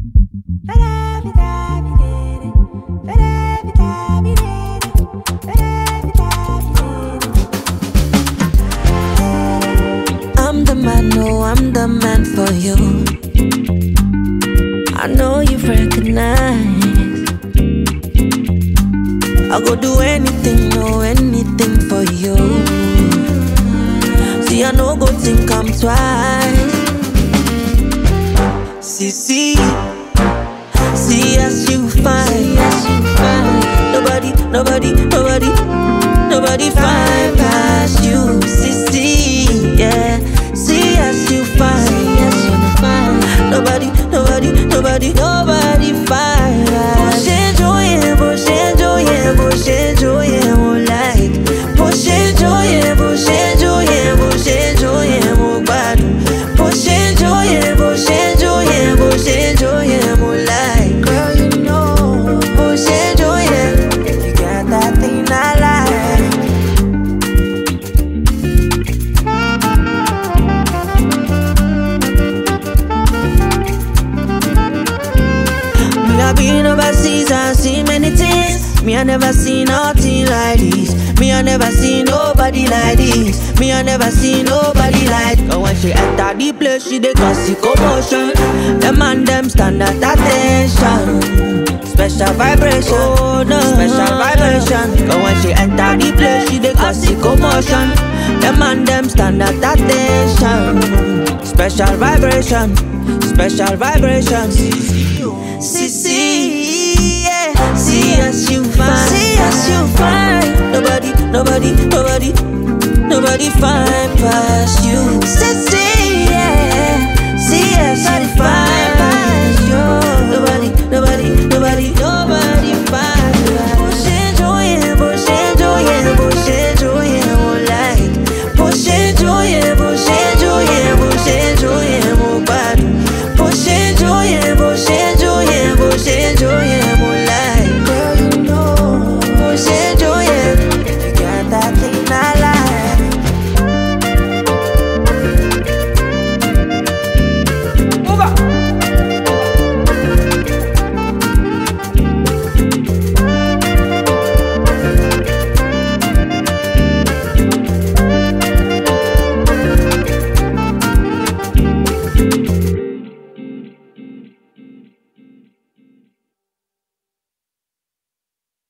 I'm the man, no, I'm the man for you. I know you've recognized. I go do anything, no, anything for you. See, I no go think I'm twice. See as you find. Nobody find past you. See, yeah. See as you find. Nobody find past. Bó ṣe jó yẹn, mo like. Bó ṣe jó yẹn, mo gbádùn. Bó ṣe jó yẹn, mo like. Girl, you know. Bó ṣe jó yẹn, you got that thing I like. Me I been overseas and seen many things. Me I never seen nothing like this. Me I never seen nobody like this. Me I never seen nobody like. And when she enter the place, she dey cause commotion. Them and them stand at attention. Special vibration, oh no, special vibration. And when she enter the place, she dey cause commotion. Them and them stand at attention. Special vibration, special vibration. See, yeah. See as you find. Nobody find past you. See.